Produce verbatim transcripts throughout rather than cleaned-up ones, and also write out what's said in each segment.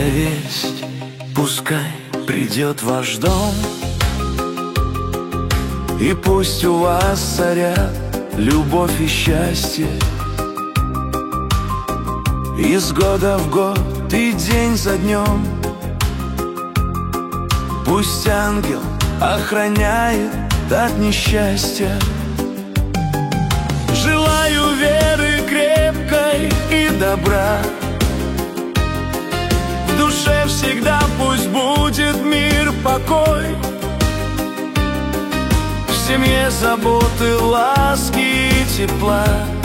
весть, пускай придет в ваш дом, и пусть у вас царят любовь и счастье. Из года в год и день за днем пусть ангел охраняет от несчастья. Желаю веры крепкой и добра, в душе всегда пусть будет мир, покой, в семье заботы, ласки и тепла.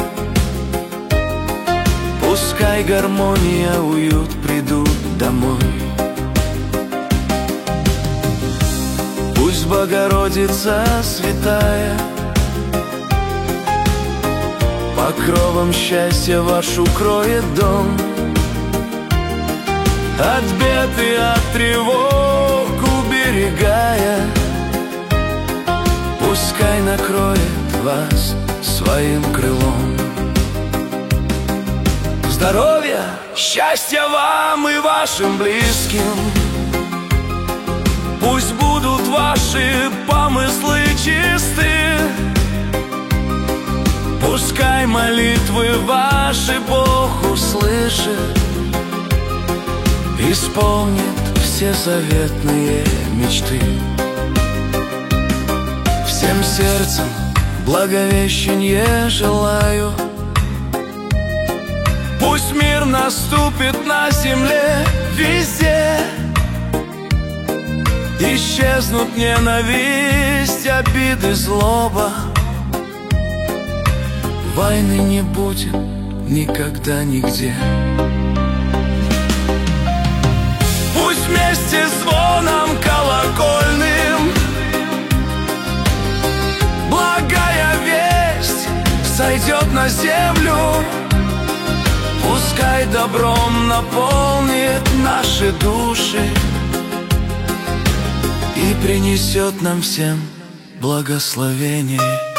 Пускай гармония, уют придут домой. Пусть Богородица святая покровом счастья ваш укроет дом, от бед и от тревог уберегая. Пускай накроет вас своим крылом. Здоровья, счастья вам и вашим близким. Пусть будут ваши помыслы чисты. Пускай молитвы ваши Бог услышит, исполнит все заветные мечты. Всем сердцем благовещенье желаю. Пусть мир наступит на земле везде. Исчезнут ненависть, обиды, злоба. Войны не будет никогда нигде. Пусть вместе с звоном колокольным благая весть сойдет на землю. Пускай добром наполнит наши души и принесет нам всем благословение.